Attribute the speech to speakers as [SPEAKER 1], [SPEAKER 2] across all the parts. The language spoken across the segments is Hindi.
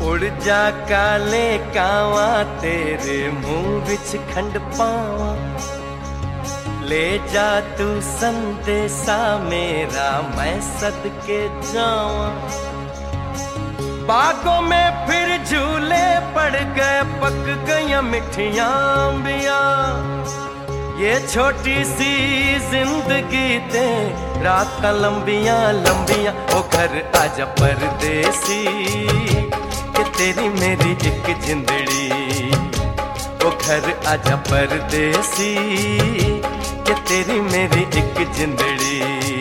[SPEAKER 1] उड़ जा काले कावा तेरे मुंह विच खंड पावा, ले जा तू संदेशा मेरा मैं सदके जावा। बागों में फिर झूले पड़ गए, पक गई मिठियां अंबिया, ये छोटी सी जिंदगी ते रात लंबियां लंबियां। ओ घर आजा परदेसी कि तेरी मेरी एक जिंदड़ी, ओ घर आजा परदेसी कि तेरी मेरी एक जिंदड़ी।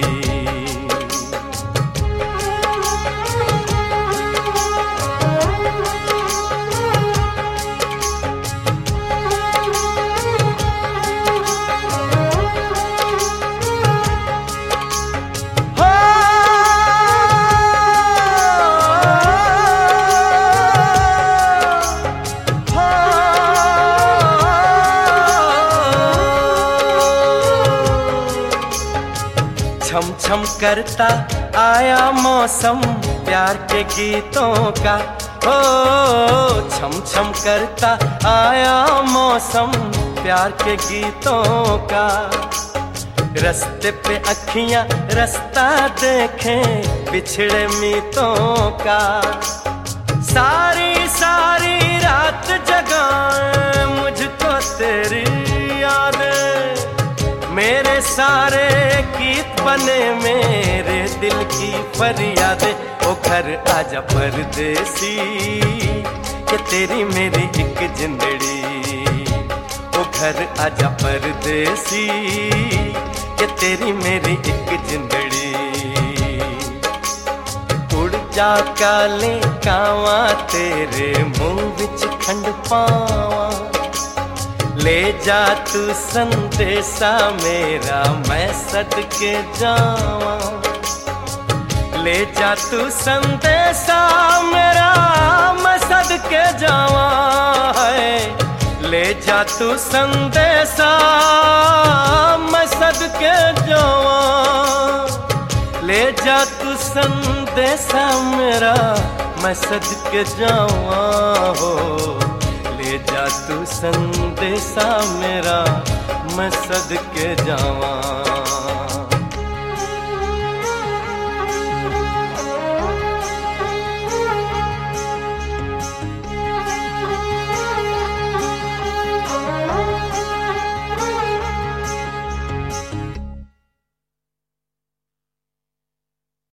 [SPEAKER 1] छम छम करता आया मौसम प्यार के गीतों का, ओ छम छम करता आया मौसम प्यार के गीतों का। रस्ते पे अखियां रास्ता देखें बिछड़े मीतों का, सारी सारी रात जगाए मुझको तेरी यादें, मेरे सारे गीत बने मेरे दिल की फरियादें। ओ घर आजा परदेसी कि तेरी मेरी एक जिंदड़ी, ओ घर आजा परदेसी कि तेरी मेरी एक जिंदड़ी। उड़ जा काले कावा तेरे मुंह विच खंड पावा, ले जा तू संदेशा मेरा मैं सदके जावा। ले जा तू संदेशा मेरा मैं सदके जावा है, ले जा तू संदेशा मैं सदके जावा। ले जा तू संदेशा मेरा मैं सदके जावा हो, ले जा तू संदेशा मेरा मैं सदके जावा।